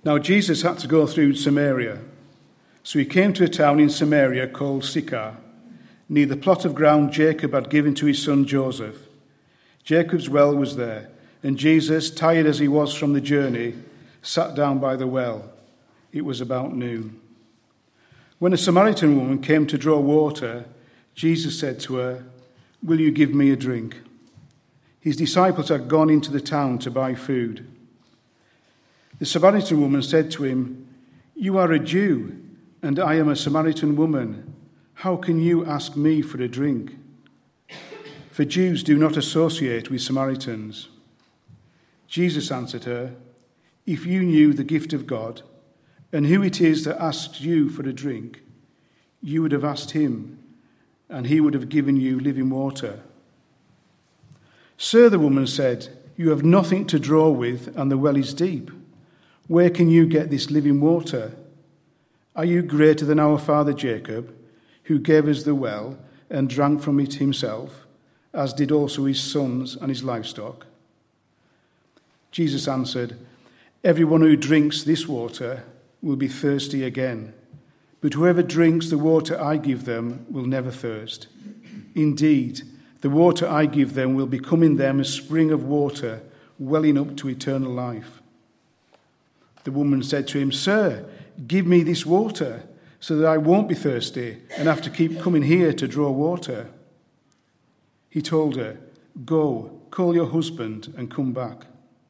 Now Jesus had to go through Samaria. So he came to a town in Samaria called Sychar, near the plot of ground Jacob had given to his son Joseph. Jacob's well was there, and Jesus, tired as he was from the journey, sat down by the well. It was about noon. When a Samaritan woman came to draw water, Jesus said to her, "Will you give me a drink?" His disciples had gone into the town to buy food. The Samaritan woman said to him, "You are a Jew, and I am a Samaritan woman. How can you ask me for a drink?" For Jews do not associate with Samaritans. Jesus answered her, "If you knew the gift of God, and who it is that asks you for a drink, you would have asked him, and he would have given you living water." "Sir," the woman said, "you have nothing to draw with, and the well is deep. Where can you get this living water? Are you greater than our father Jacob, who gave us the well and drank from it himself, as did also his sons and his livestock?" Jesus answered, "Everyone who drinks this water will be thirsty again, but whoever drinks the water I give them will never thirst. Indeed, the water I give them will become in them a spring of water welling up to eternal life." The woman said to him, "Sir, give me this water so that I won't be thirsty and have to keep coming here to draw water." He told her, "Go, call your husband and come back."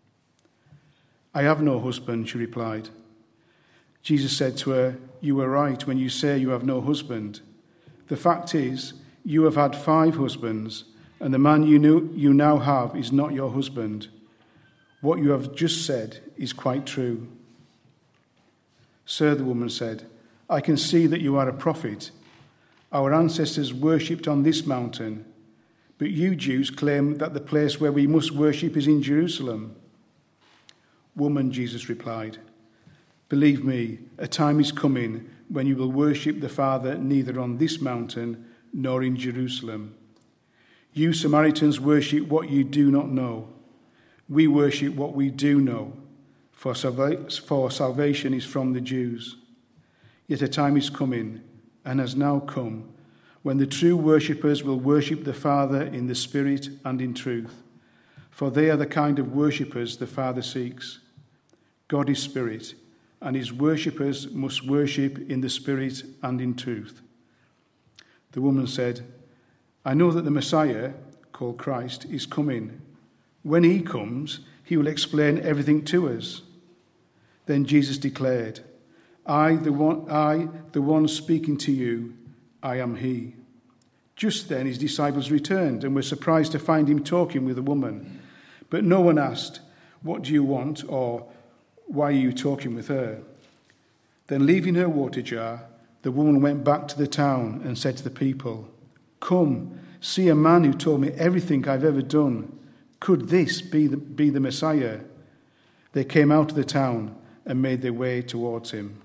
"I have no husband," she replied. Jesus said to her, "You are right when you say you have no husband. The fact is, you have had 5 husbands, and the man you now have is not your husband. What you have just said is quite true." "Sir," the woman said, "I can see that you are a prophet. Our ancestors worshipped on this mountain, but you Jews claim that the place where we must worship is in Jerusalem." "Woman," Jesus replied, "believe me, a time is coming when you will worship the Father neither on this mountain nor in Jerusalem. You Samaritans worship what you do not know. We worship what we do know, for salvation is from the Jews. Yet a time is coming, and has now come, when the true worshippers will worship the Father in the Spirit and in truth, for they are the kind of worshippers the Father seeks. God is Spirit, and his worshippers must worship in the Spirit and in truth." The woman said, "I know that the Messiah, called Christ, is coming. When he comes, he will explain everything to us." Then Jesus declared, I, the one speaking to you, I am he." Just then his disciples returned and were surprised to find him talking with a woman. But no one asked, "What do you want?" or "Why are you talking with her?" Then leaving her water jar, the woman went back to the town and said to the people, "Come, see a man who told me everything I've ever done. Could this be the Messiah?" They came out of the town and made their way towards him.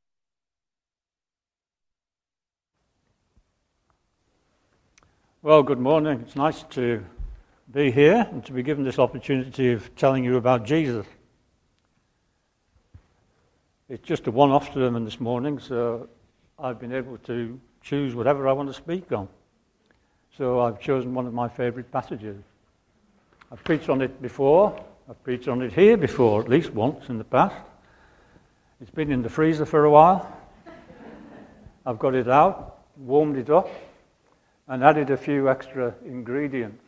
Well, good morning. It's nice to be here and to be given this opportunity of telling you about Jesus. It's just a one-off sermon this morning, so I've been able to choose whatever I want to speak on. So I've chosen one of my favourite passages. I've preached on it before. I've preached on it here before, at least once in the past. It's been in the freezer for a while. I've got it out, warmed it up, and added a few extra ingredients.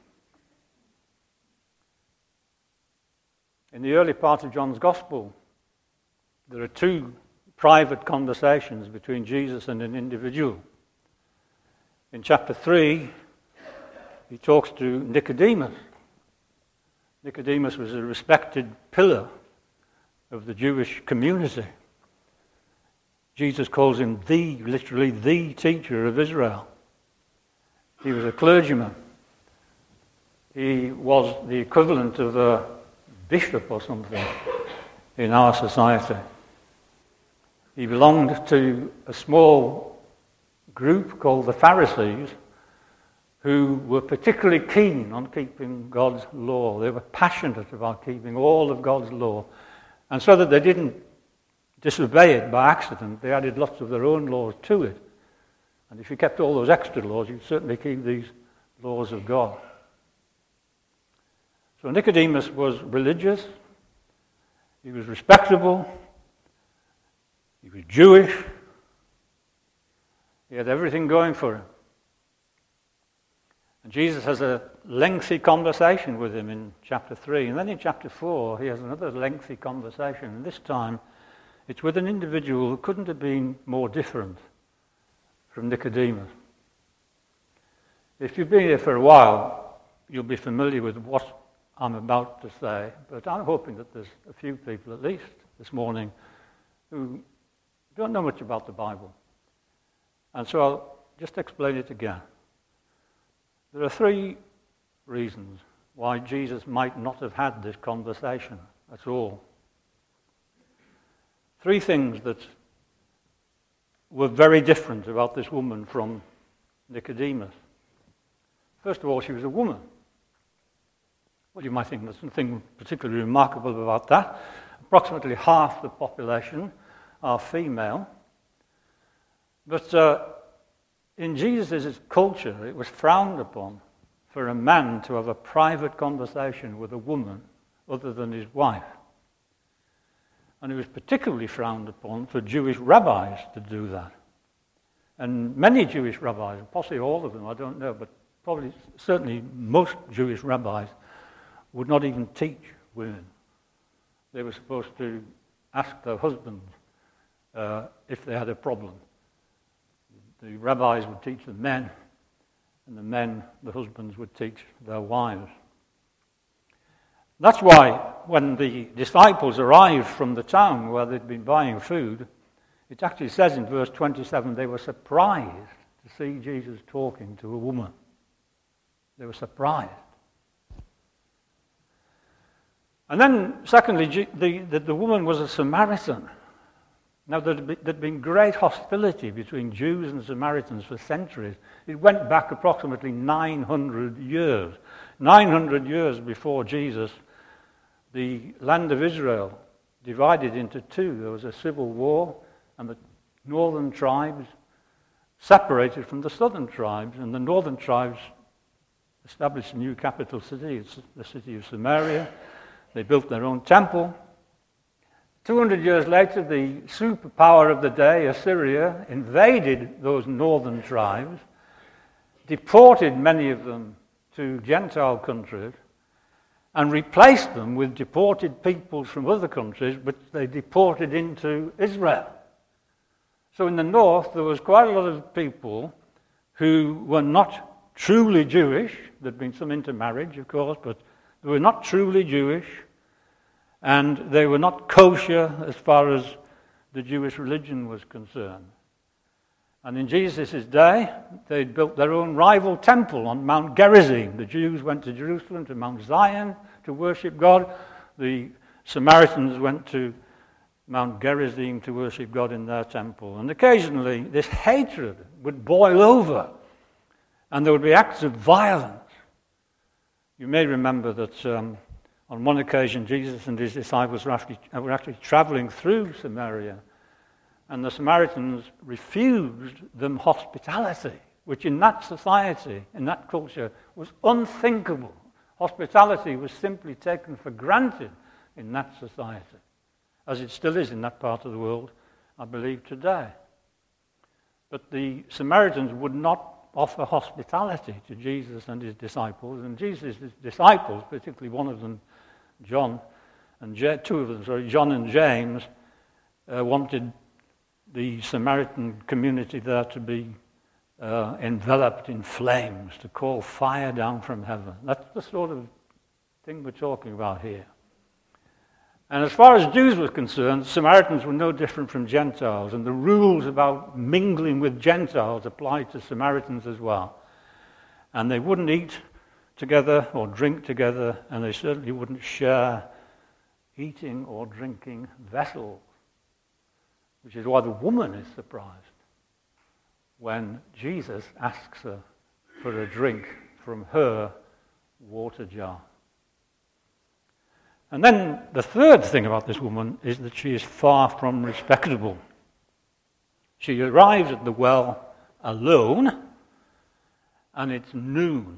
In the early part of John's Gospel, there are 2 private conversations between Jesus and an individual. In chapter 3, he talks to Nicodemus. Nicodemus was a respected pillar of the Jewish community. Jesus calls him literally the teacher of Israel. He was a clergyman. He was the equivalent of a bishop or something in our society. He belonged to a small group called the Pharisees, who were particularly keen on keeping God's law. They were passionate about keeping all of God's law. And so that they didn't disobey it by accident, they added lots of their own laws to it. And if you kept all those extra laws, you'd certainly keep these laws of God. So Nicodemus was religious, he was respectable, he was Jewish, he had everything going for him. And Jesus has a lengthy conversation with him in chapter 3. And then in chapter 4, he has another lengthy conversation. And this time, it's with an individual who couldn't have been more different from Nicodemus. If you've been here for a while, you'll be familiar with what I'm about to say. But I'm hoping that there's a few people, at least this morning, who don't know much about the Bible. And so I'll just explain it again. There are 3 reasons why Jesus might not have had this conversation at all. 3 things that were very different about this woman from Nicodemus. First of all, she was a woman. Well, you might think there's something particularly remarkable about that. Approximately half the population are female. But in Jesus' culture, it was frowned upon for a man to have a private conversation with a woman other than his wife. And it was particularly frowned upon for Jewish rabbis to do that. And many Jewish rabbis, possibly all of them, I don't know, but probably certainly most Jewish rabbis would not even teach women. They were supposed to ask their husbands if they had a problem. The rabbis would teach the men, and the husbands, would teach their wives. That's why when the disciples arrived from the town where they'd been buying food, it actually says in verse 27, they were surprised to see Jesus talking to a woman. They were surprised. And then, secondly, the woman was a Samaritan. Now, there'd been great hostility between Jews and Samaritans for centuries. It went back approximately 900 years. 900 years before Jesus, the land of Israel divided into 2. There was a civil war, and the northern tribes separated from the southern tribes, and the northern tribes established a new capital city. It's the city of Samaria. They built their own temple. 200 years later, the superpower of the day, Assyria, invaded those northern tribes, deported many of them to Gentile countries, and replaced them with deported peoples from other countries, which they deported into Israel. So in the north, there was quite a lot of people who were not truly Jewish. There'd been some intermarriage, of course, but they were not truly Jewish. And they were not kosher as far as the Jewish religion was concerned. And in Jesus' day, they'd built their own rival temple on Mount Gerizim. The Jews went to Jerusalem, to Mount Zion, to worship God. The Samaritans went to Mount Gerizim to worship God in their temple. And occasionally, this hatred would boil over, and there would be acts of violence. You may remember that on one occasion, Jesus and his disciples were actually traveling through Samaria, and the Samaritans refused them hospitality, which in that society, in that culture, was unthinkable. Hospitality was simply taken for granted in that society, as it still is in that part of the world, I believe, today. But the Samaritans would not offer hospitality to Jesus and his disciples, and Jesus' disciples, particularly one of them, John and John and James, wanted the Samaritan community there to be enveloped in flames, to call fire down from heaven. That's the sort of thing we're talking about here. And as far as Jews were concerned, Samaritans were no different from Gentiles, and the rules about mingling with Gentiles applied to Samaritans as well. And they wouldn't eat together or drink together, and they certainly wouldn't share eating or drinking vessels, which is why the woman is surprised when Jesus asks her for a drink from her water jar. And then the third thing about this woman is that she is far from respectable. She arrives at the well alone, and it's noon.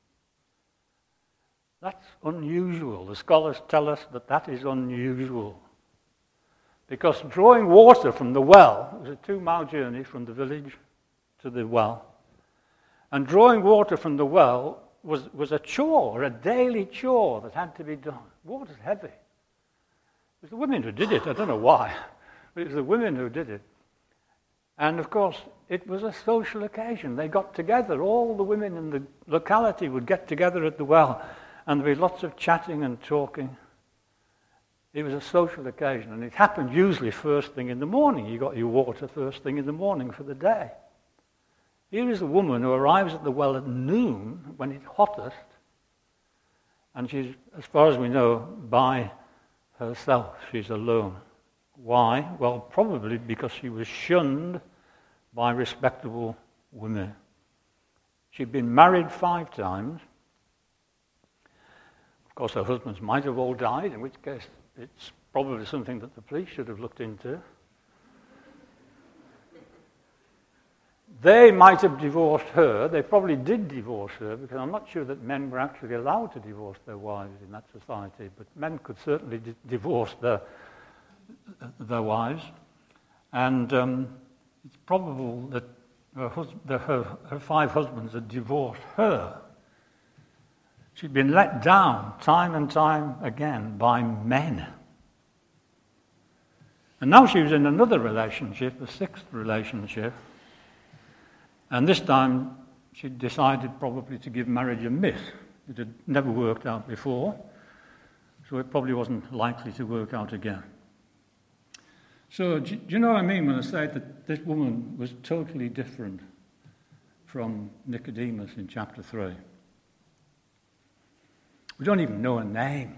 That's unusual. The scholars tell us that that is unusual. Because drawing water from the well was a 2-mile journey from the village to the well. And drawing water from the well was a chore, a daily chore that had to be done. Water's heavy. It was the women who did it. I don't know why, but it was the women who did it. And of course, it was a social occasion. They got together. All the women in the locality would get together at the well, and there'd be lots of chatting and talking. It was a social occasion, and it happened usually first thing in the morning. You got your water first thing in the morning for the day. Here is a woman who arrives at the well at noon, when it's hottest, and she's, as far as we know, by herself. She's alone. Why? Well, probably because she was shunned by respectable women. She'd been married 5 times. Of course, her husbands might have all died, in which case it's probably something that the police should have looked into. They might have divorced her. They probably did divorce her, because I'm not sure that men were actually allowed to divorce their wives in that society, but men could certainly divorce their wives. And it's probable that her 5 husbands had divorced her. She'd been let down time and time again by men. And now she was in another relationship, a 6th relationship. And this time she decided probably to give marriage a miss. It had never worked out before, so it probably wasn't likely to work out again. So do you know what I mean when I say that this woman was totally different from Nicodemus in chapter 3? We don't even know her name.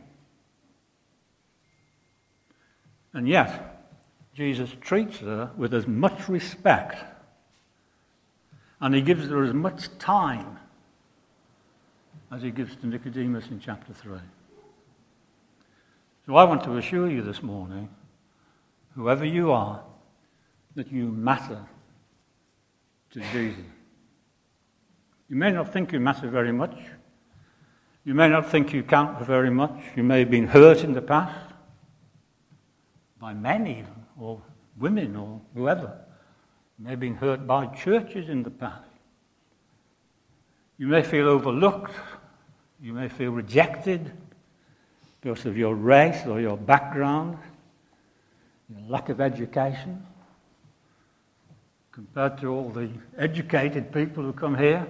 And yet, Jesus treats her with as much respect, and he gives her as much time as he gives to Nicodemus in chapter 3. So I want to assure you this morning, whoever you are, that you matter to Jesus. You may not think you matter very much. You may not think you count for very much. You may have been hurt in the past by men even, or women, or whoever. You may have been hurt by churches in the past. You may feel overlooked. You may feel rejected because of your race or your background, your lack of education, compared to all the educated people who come here.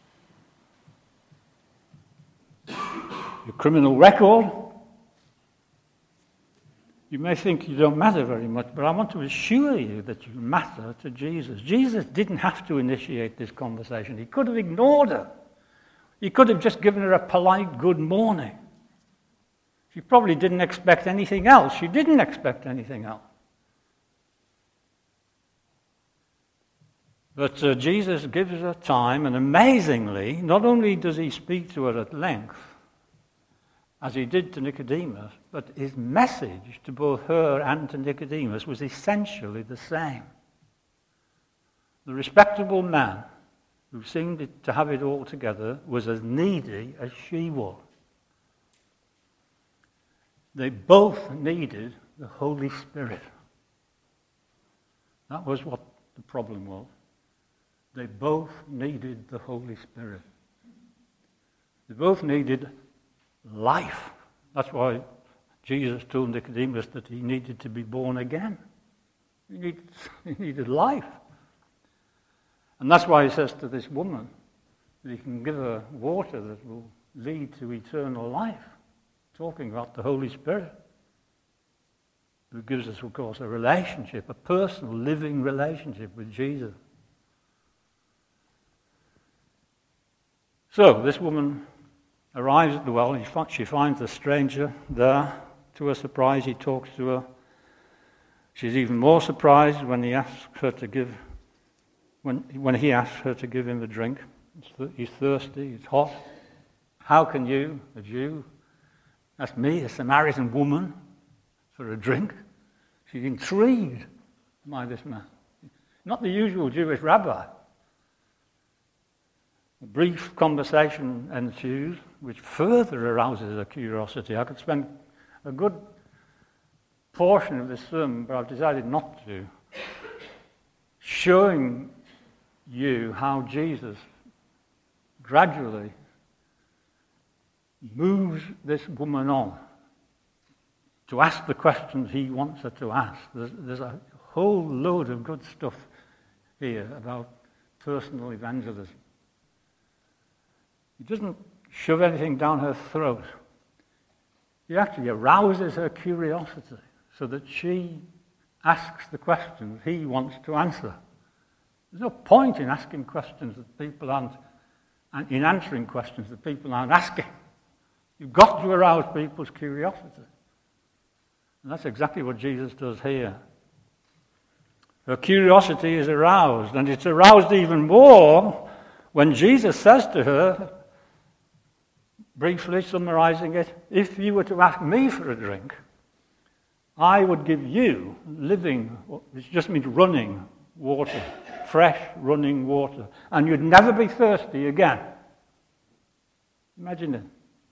Your criminal record. You may think you don't matter very much, but I want to assure you that you matter to Jesus. Jesus didn't have to initiate this conversation. He could have ignored her. He could have just given her a polite good morning. She probably didn't expect anything else. She didn't expect anything else. But Jesus gives her time, and amazingly, not only does he speak to her at length, as he did to Nicodemus, but his message to both her and to Nicodemus was essentially the same. The respectable man who seemed to have it all together was as needy as she was. They both needed the Holy Spirit. That was what the problem was. They both needed the Holy Spirit. They both needed life. That's why Jesus told Nicodemus that he needed to be born again. He needed life. And that's why he says to this woman that he can give her water that will lead to eternal life, talking about the Holy Spirit, who gives us, of course, a relationship, a personal, living relationship with Jesus. So, this woman arrives at the well. She finds the stranger there. To her surprise, he talks to her. She's even more surprised when he asks her to give, when he asks her to give him a drink. He's thirsty, it's hot. How can you, a Jew, That's me, a Samaritan woman, for a drink. She's intrigued by this man. Not the usual Jewish rabbi. A brief conversation ensues, which further arouses her curiosity. I could spend a good portion of this sermon, but I've decided not to, showing you how Jesus gradually moves this woman on to ask the questions he wants her to ask. There's a whole load of good stuff here about personal evangelism. He doesn't shove anything down her throat. He actually arouses her curiosity so that she asks the questions he wants to answer. There's no point in asking questions that people aren't, and in answering questions that people aren't asking. You've got to arouse people's curiosity. And that's exactly what Jesus does here. Her curiosity is aroused, and it's aroused even more when Jesus says to her, briefly summarizing it, if you were to ask me for a drink, I would give you living, which just means running water, fresh running water, and you'd never be thirsty again. Imagine it.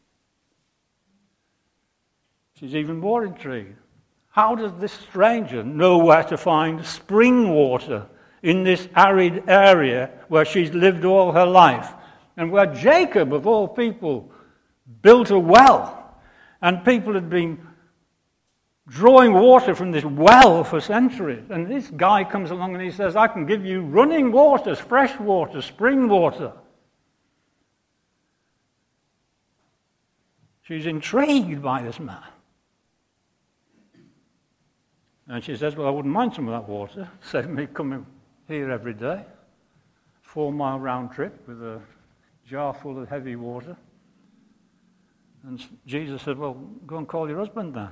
She's even more intrigued. How does this stranger know where to find spring water in this arid area where she's lived all her life, and where Jacob, of all people, built a well, and people had been drawing water from this well for centuries. And this guy comes along and he says, I can give you running waters, fresh water, spring water. She's intrigued by this man. And she says, well, I wouldn't mind some of that water. Save me coming here every day. 4-mile round trip with a jar full of heavy water. And Jesus said, well, go and call your husband then.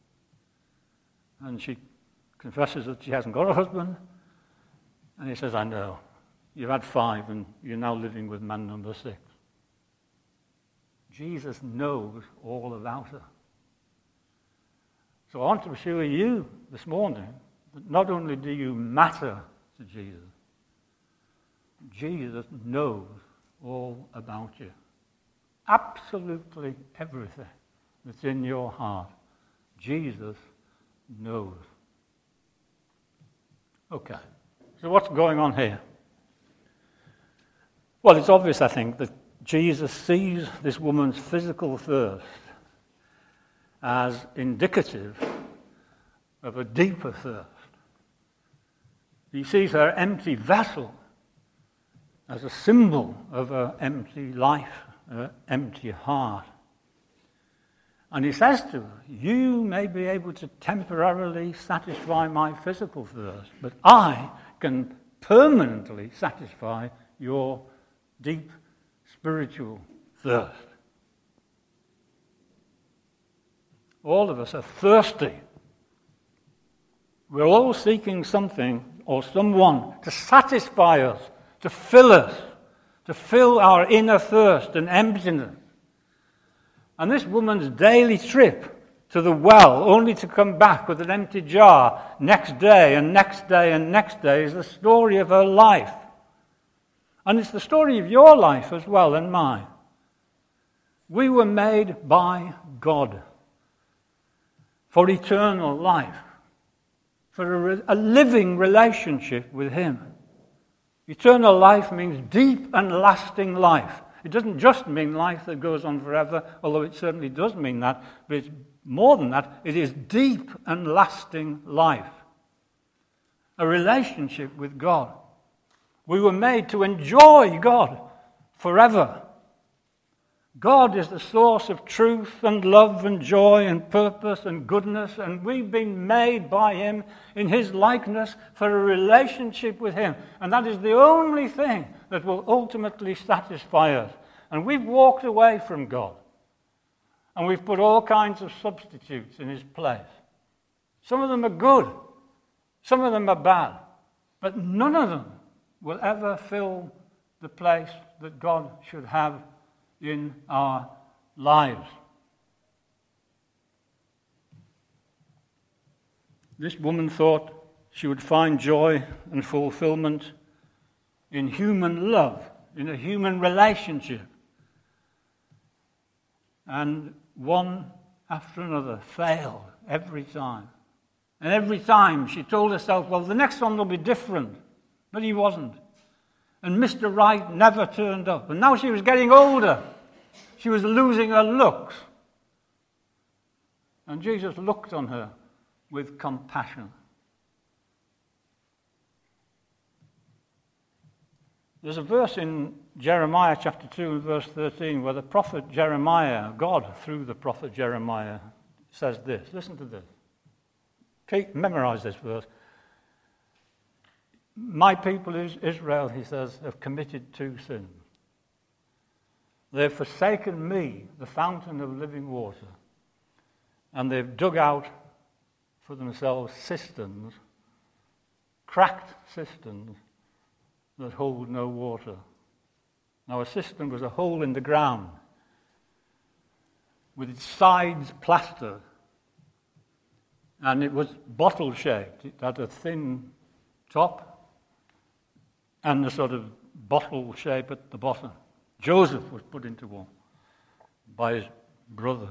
And she confesses that she hasn't got a husband. And he says, I know. You've had 5 and you're now living with man number 6. Jesus knows all about her. So I want to assure you this morning that not only do you matter to Jesus, Jesus knows all about you. Absolutely everything that's in your heart, Jesus knows. Okay, so what's going on here? Well, it's obvious, I think, that Jesus sees this woman's physical thirst as indicative of a deeper thirst. He sees her empty vessel as a symbol of her empty life, her empty heart. And he says to her, you may be able to temporarily satisfy my physical thirst, but I can permanently satisfy your deep spiritual thirst. All of us are thirsty. We're all seeking something or someone to satisfy us, to fill us, to fill our inner thirst and emptiness. And this woman's daily trip to the well, only to come back with an empty jar next day and next day and next day, is the story of her life. And it's the story of your life as well and mine. We were made by God for eternal life, for a living relationship with Him. Eternal life means deep and lasting life. It doesn't just mean life that goes on forever, although it certainly does mean that, but it's more than that. It is deep and lasting life. A relationship with God. We were made to enjoy God forever. God is the source of truth and love and joy and purpose and goodness, and we've been made by Him in His likeness for a relationship with Him. And that is the only thing that will ultimately satisfy us. And we've walked away from God. And we've put all kinds of substitutes in His place. Some of them are good. Some of them are bad. But none of them will ever fill the place that God should have in our lives. This woman thought she would find joy and fulfillment in human love, in a human relationship. And one after another failed every time. And every time she told herself, well, the next one will be different. But he wasn't. And Mr. Right never turned up. And now she was getting older. She was losing her looks. And Jesus looked on her with compassion. There's a verse in Jeremiah chapter 2 and verse 13 where the prophet Jeremiah, God through the prophet Jeremiah, says this. Listen to this. Memorize this verse. My people Israel, he says, have committed two sins. They have forsaken me, the fountain of living water, and they've dug out for themselves cisterns, cracked cisterns that hold no water. Now a cistern was a hole in the ground with its sides plastered, and it was bottle-shaped. It had a thin top and a sort of bottle shape at the bottom. Joseph was put into one by his brother.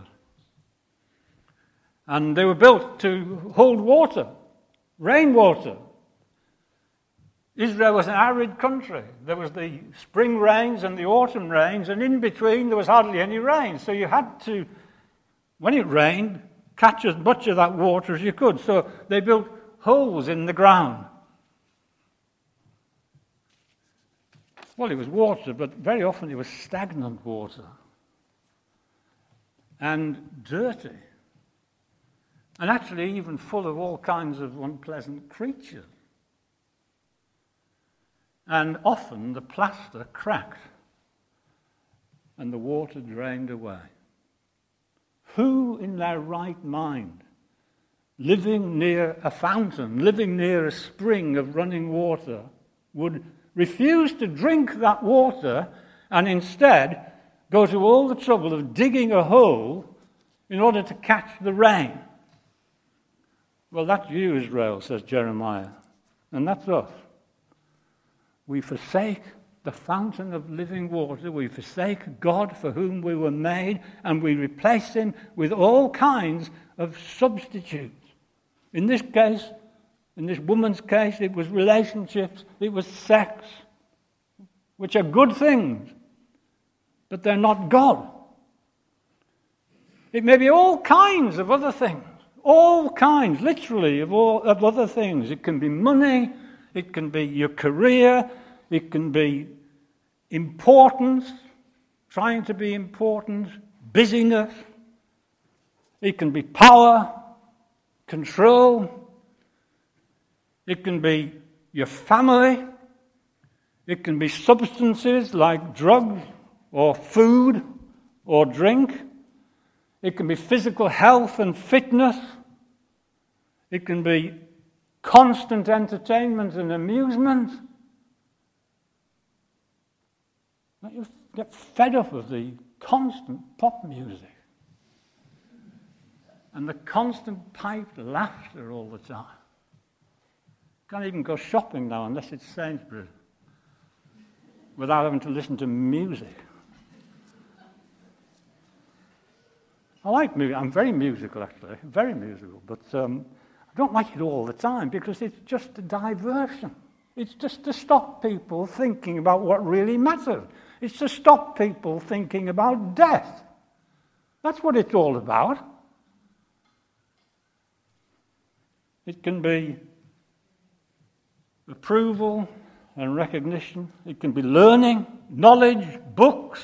And they were built to hold water, rainwater. Israel was an arid country. There was the spring rains and the autumn rains, and in between there was hardly any rain. So you had to, when it rained, catch as much of that water as you could. So they built holes in the ground. Well, it was water, but very often it was stagnant water and dirty, and actually even full of all kinds of unpleasant creatures. And often the plaster cracked and the water drained away. Who in their right mind, living near a fountain, living near a spring of running water, would refuse to drink that water and instead go to all the trouble of digging a hole in order to catch the rain? Well, that's you, Israel, says Jeremiah, and that's us. We forsake the fountain of living water, we forsake God for whom we were made, and we replace him with all kinds of substitutes. In this case, in this woman's case, it was relationships, it was sex, which are good things, but they're not God. It may be all kinds of other things, all kinds, literally, of other things. It can be money, it can be your career, it can be importance, trying to be important, busyness. It can be power, control. It can be your family. It can be substances like drugs or food or drink. It can be physical health and fitness. It can be constant entertainment and amusement. You get fed up of the constant pop music and the constant piped laughter all the time. Can't even go shopping now unless it's Sainsbury's without having to listen to music. I like music. I'm very musical, actually. Very musical. But I don't like it all the time because it's just a diversion. It's just to stop people thinking about what really matters. It's to stop people thinking about death. That's what it's all about. It can be approval and recognition. It can be learning, knowledge, books.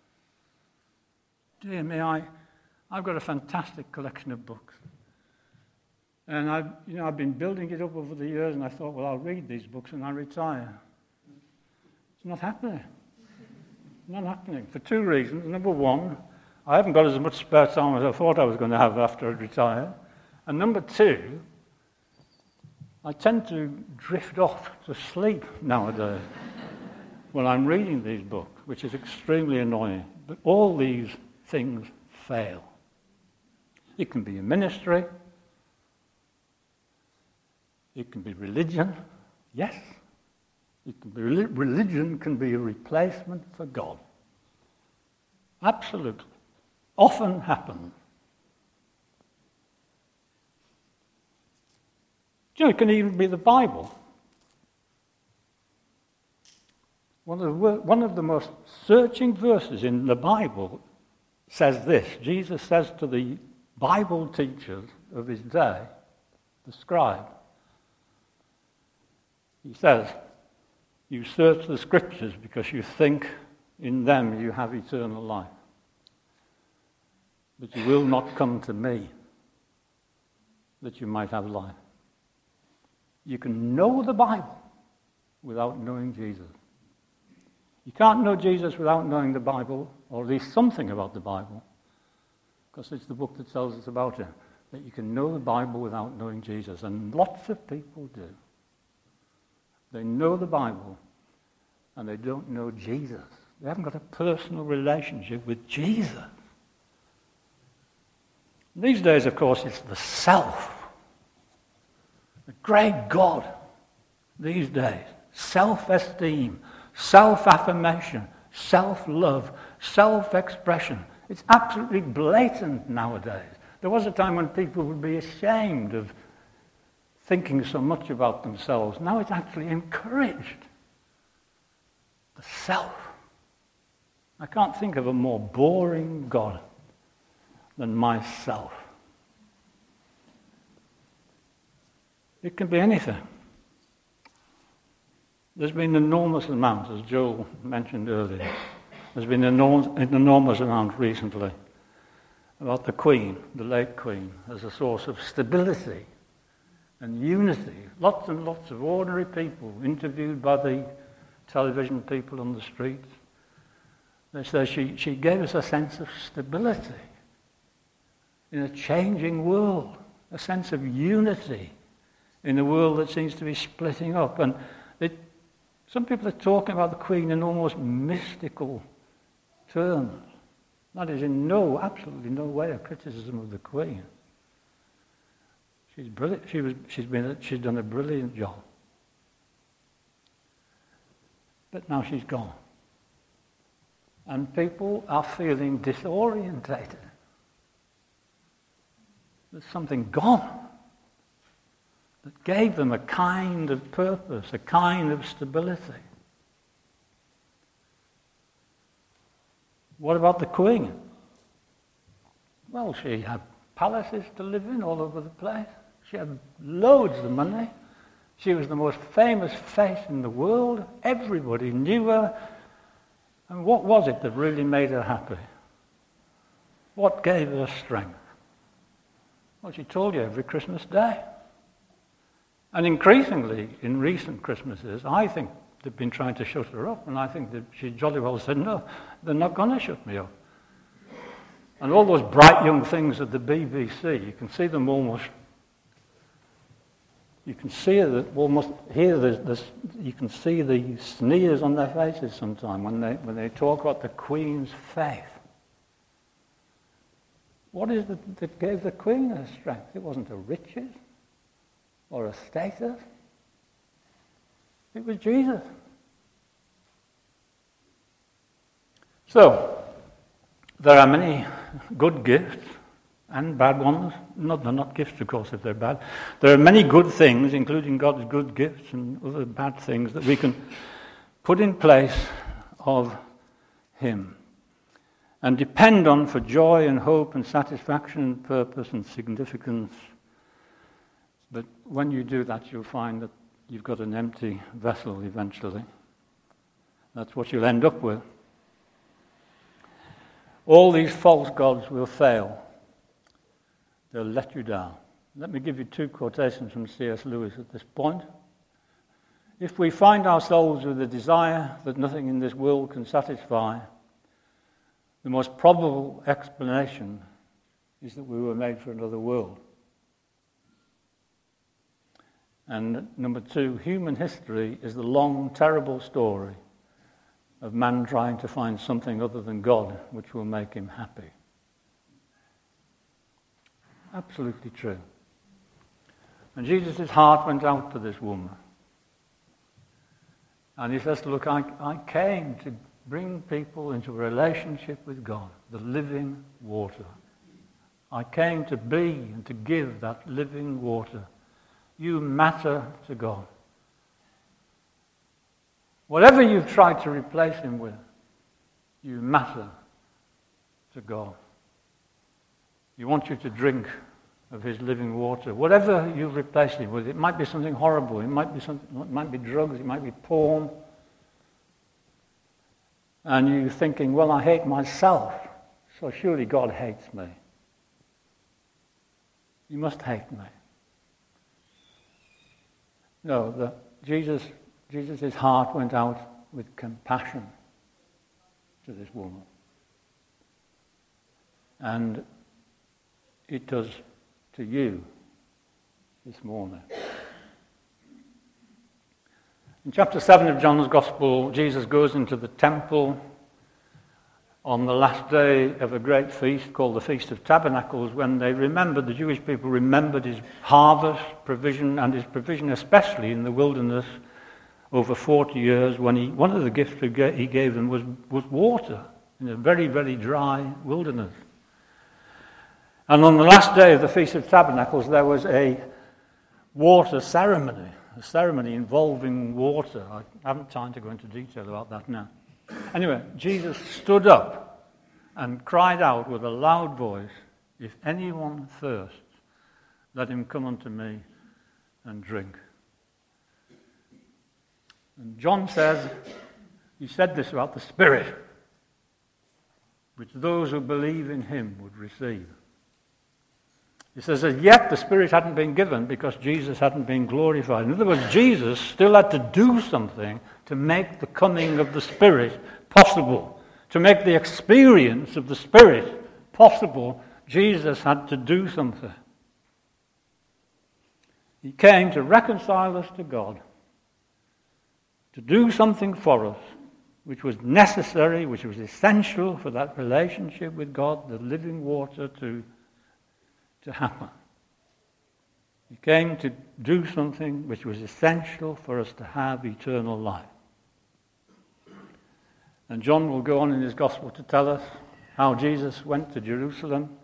Dear me, I've got a fantastic collection of books. And I've been building it up over the years, and I thought, well, I'll read these books and I'll retire. It's not happening. Not happening for two reasons. Number one, I haven't got as much spare time as I thought I was going to have after I retire. And number two, I tend to drift off to sleep nowadays when I'm reading these books, which is extremely annoying. But all these things fail. It can be a ministry. It can be religion, yes. It can be religion can be a replacement for God. Absolutely. Often happens. You know, it can even be the Bible. One of the most searching verses in the Bible says this. Jesus says to the Bible teachers of his day, the scribe, he says, "You search the scriptures because you think in them you have eternal life. But you will not come to me that you might have life." You can know the Bible without knowing Jesus. You can't know Jesus without knowing the Bible, or at least something about the Bible, because it's the book that tells us about him. That you can know the Bible without knowing Jesus, and lots of people do. They know the Bible, and they don't know Jesus. They haven't got a personal relationship with Jesus. These days, of course, it's the self. The great God these days. Self-esteem, self-affirmation, self-love, self-expression. It's absolutely blatant nowadays. There was a time when people would be ashamed of thinking so much about themselves. Now it's actually encouraged. The self. I can't think of a more boring God than myself. It can be anything. There's been an enormous amount, as Joel mentioned earlier, there's been an enormous amount recently about the Queen, the late Queen, as a source of stability and unity. Lots and lots of ordinary people interviewed by the television people on the streets. They say she gave us a sense of stability in a changing world, a sense of unity in a world that seems to be splitting up. And some people are talking about the Queen in almost mystical terms. That is in absolutely no way a criticism of the Queen. She's brilliant. She's done a brilliant job. But now she's gone. And people are feeling disorientated. There's something gone that gave them a kind of purpose, a kind of stability. What about the Queen? Well, she had palaces to live in all over the place. She had loads of money. She was the most famous face in the world. Everybody knew her. And what was it that really made her happy? What gave her strength? Well, she told you every Christmas day. And increasingly, in recent Christmases, I think they've been trying to shut her up, and I think that she jolly well said, no, they're not going to shut me up. And all those bright young things at the BBC, you can see them almost, you can see that almost here, you can see the sneers on their faces sometimes when they talk about the Queen's faith. What is it that gave the Queen her strength? It wasn't her riches or a status. It was Jesus. So, there are many good gifts and bad ones. No, they're not gifts, of course, if they're bad. There are many good things, including God's good gifts and other bad things, that we can put in place of Him and depend on for joy and hope and satisfaction and purpose and significance. But when you do that, you'll find that you've got an empty vessel eventually. That's what you'll end up with. All these false gods will fail. They'll let you down. Let me give you two quotations from C.S. Lewis at this point. If we find ourselves with a desire that nothing in this world can satisfy, the most probable explanation is that we were made for another world. And number two, human history is the long, terrible story of man trying to find something other than God which will make him happy. Absolutely true. And Jesus' heart went out to this woman. And he says, look, I came to bring people into a relationship with God, the living water. I came to be and to give that living water. You matter to God. Whatever you've tried to replace him with, you matter to God. He wants you to drink of his living water. Whatever you replace him with, it might be something horrible, it might be drugs, it might be porn. And you're thinking, well, I hate myself, so surely God hates me. You must hate me. No, Jesus' heart went out with compassion to this woman. And it does to you this morning. In chapter 7 of John's Gospel, Jesus goes into the temple on the last day of a great feast called the Feast of Tabernacles, when the Jewish people remembered his harvest provision, and his provision especially in the wilderness over 40 years, when one of the gifts he gave them was water in a very, very dry wilderness. And on the last day of the Feast of Tabernacles, there was a water ceremony, a ceremony involving water. I haven't time to go into detail about that now. Anyway, Jesus stood up and cried out with a loud voice, "If anyone thirsts, let him come unto me and drink." And John says, he said this about the Spirit, which those who believe in him would receive. He says that yet the Spirit hadn't been given because Jesus hadn't been glorified. In other words, Jesus still had to do something to make the coming of the Spirit possible. To make the experience of the Spirit possible, Jesus had to do something. He came to reconcile us to God, to do something for us which was necessary, which was essential for that relationship with God, the living water to happen. He came to do something which was essential for us to have eternal life. And John will go on in his gospel to tell us how Jesus went to Jerusalem,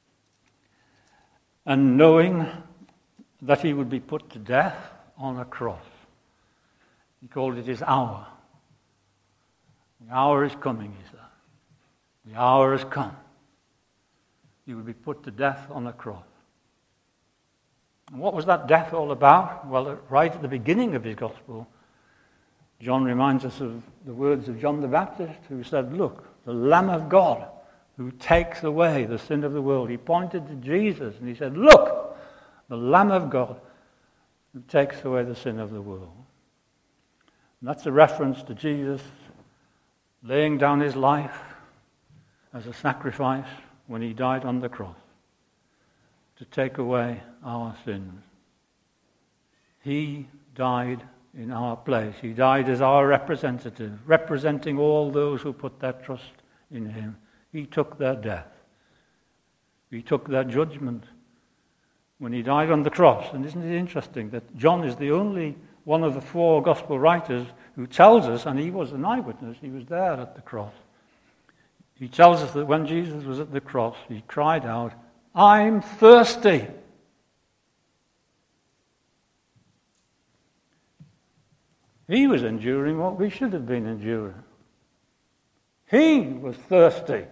and knowing that he would be put to death on a cross, he called it his hour. The hour is coming, he said. The hour has come. He would be put to death on a cross. And what was that death all about? Well, right at the beginning of his gospel, John reminds us of the words of John the Baptist, who said, "Look, the Lamb of God who takes away the sin of the world." He pointed to Jesus and he said, "Look, the Lamb of God who takes away the sin of the world." And that's a reference to Jesus laying down his life as a sacrifice when he died on the cross to take away our sins. He died in our place. He died as our representative, representing all those who put their trust in him. He took their death. He took their judgment when he died on the cross. And isn't it interesting that John is the only one of the four gospel writers who tells us, and he was an eyewitness, he was there at the cross. He tells us that when Jesus was at the cross, he cried out, "I'm thirsty." He was enduring what we should have been enduring. He was thirsty.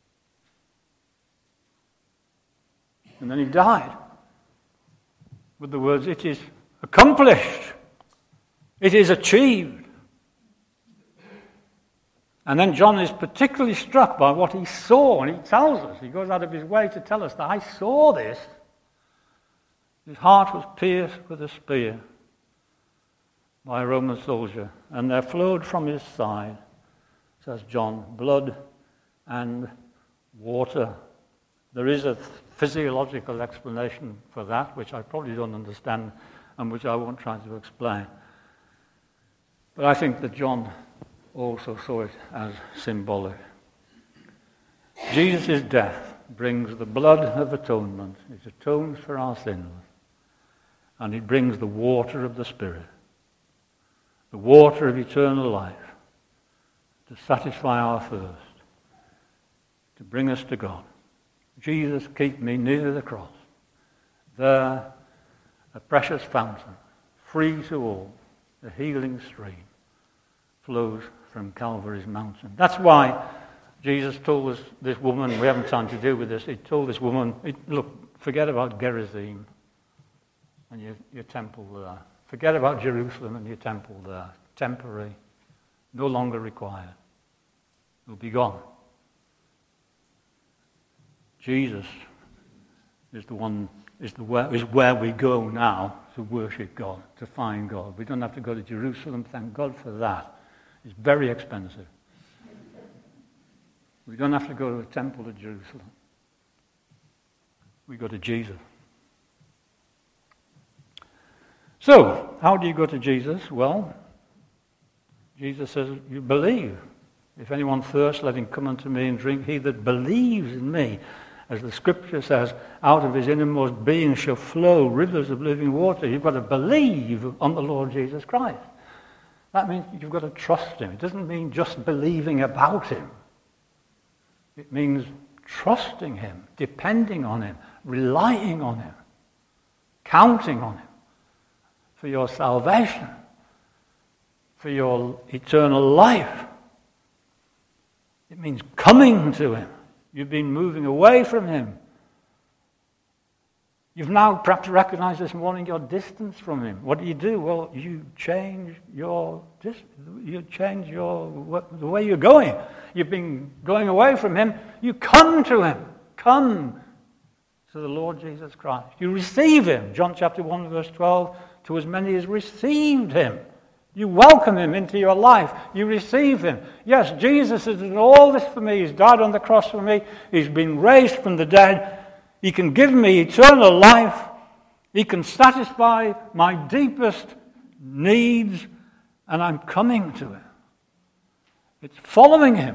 And then he died with the words, "It is accomplished. It is achieved." And then John is particularly struck by what he saw, and he tells us, he goes out of his way to tell us that I saw this. His heart was pierced with a spear by a Roman soldier, and there flowed from his side, says John, blood and water. There is a physiological explanation for that, which I probably don't understand and which I won't try to explain. But I think that John also saw it as symbolic. Jesus' death brings the blood of atonement. It atones for our sins. and it brings the water of the Spirit, the water of eternal life, to satisfy our thirst, to bring us to God. Jesus, keep me near the cross. There, a precious fountain, free to all, the healing stream, flows from Calvary's mountain. That's why Jesus told this woman, we haven't time to deal with this, he told this woman, look, forget about Gerizim and your temple there. Forget about Jerusalem and your temple there. Temporary, no longer required. It'll be gone. Jesus is where we go now to worship God, to find God. We don't have to go to Jerusalem, thank God for that. It's very expensive. We don't have to go to a temple at Jerusalem. We go to Jesus. So, how do you go to Jesus? Well, Jesus says, you believe. If anyone thirsts, let him come unto me and drink. He that believes in me, as the scripture says, out of his innermost being shall flow rivers of living water. You've got to believe on the Lord Jesus Christ. That means you've got to trust him. It doesn't mean just believing about him. It means trusting him, depending on him, relying on him, counting on him for your salvation, for your eternal life. It means coming to him. You've been moving away from him. You've now perhaps recognized this morning your distance from him. What do? Well, you change the way you're going. You've been going away from him. You come to him. Come to the Lord Jesus Christ. You receive him. John chapter 1 verse 12, to as many as received him. You welcome him into your life. You receive him. Yes, Jesus has done all this for me. He's died on the cross for me. He's been raised from the dead. He can give me eternal life. He can satisfy my deepest needs, and I'm coming to him. It's following him.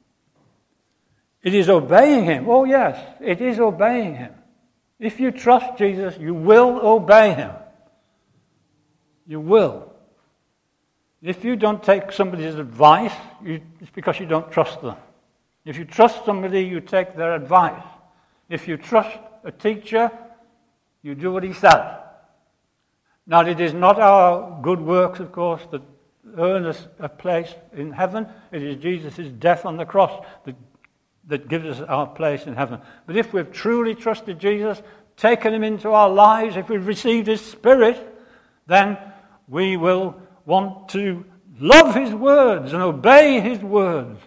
It is obeying him. Oh yes, it is obeying him. If you trust Jesus, you will obey him. You will. If you don't take somebody's advice, it's because you don't trust them. If you trust somebody, you take their advice. If you trust a teacher, you do what he says. Now, it is not our good works, of course, that earn us a place in heaven. It is Jesus' death on the cross that gives us our place in heaven. But if we've truly trusted Jesus, taken him into our lives, if we've received his Spirit, then we will want to love his words and obey his words,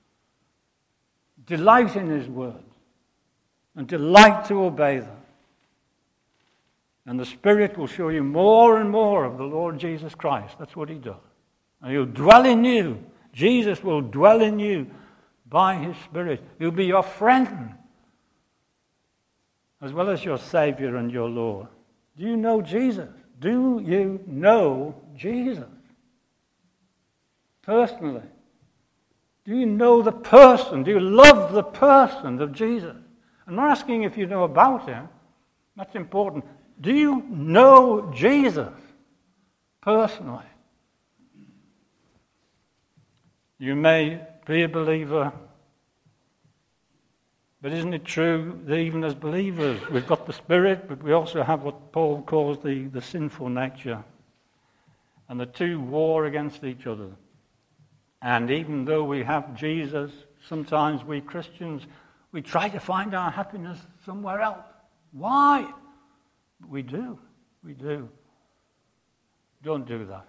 delight in his words, and delight to obey them. And the Spirit will show you more and more of the Lord Jesus Christ. That's what he does. And he'll dwell in you. Jesus will dwell in you by his Spirit. He'll be your friend, as well as your Savior and your Lord. Do you know Jesus? Do you know Jesus? Personally. Do you know the person? Do you love the person of Jesus? I'm not asking if you know about him. That's important. Do you know Jesus personally? You may be a believer, but isn't it true that even as believers, we've got the Spirit, but we also have what Paul calls the sinful nature. And the two war against each other. And even though we have Jesus, sometimes we Christians, we try to find our happiness somewhere else. Why? We do. Don't do that.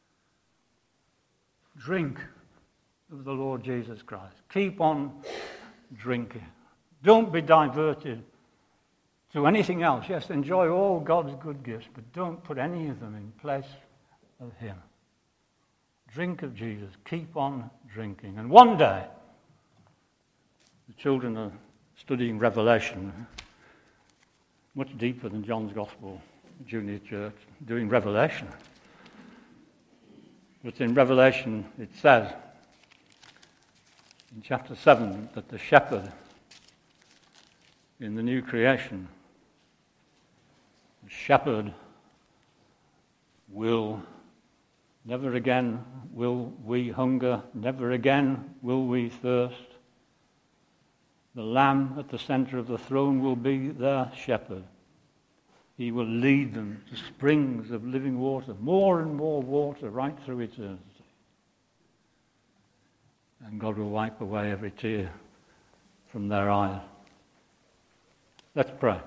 Drink of the Lord Jesus Christ. Keep on drinking. Don't be diverted to anything else. Yes, enjoy all God's good gifts, but don't put any of them in place of him. Drink of Jesus. Keep on drinking. And one day, the children are studying Revelation, much deeper than John's Gospel Junior Church, doing Revelation. But in Revelation it says, in chapter 7, that the shepherd in the new creation, the shepherd Never again will we hunger. Never again will we thirst. The Lamb at the center of the throne will be their shepherd. He will lead them to springs of living water, more and more water right through eternity. And God will wipe away every tear from their eyes. Let's pray.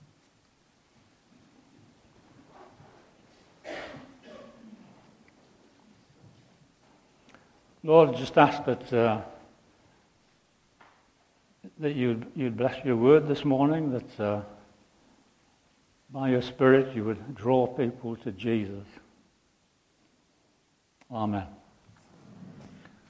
Lord, just ask that you'd bless your word this morning, that by your Spirit you would draw people to Jesus. Amen.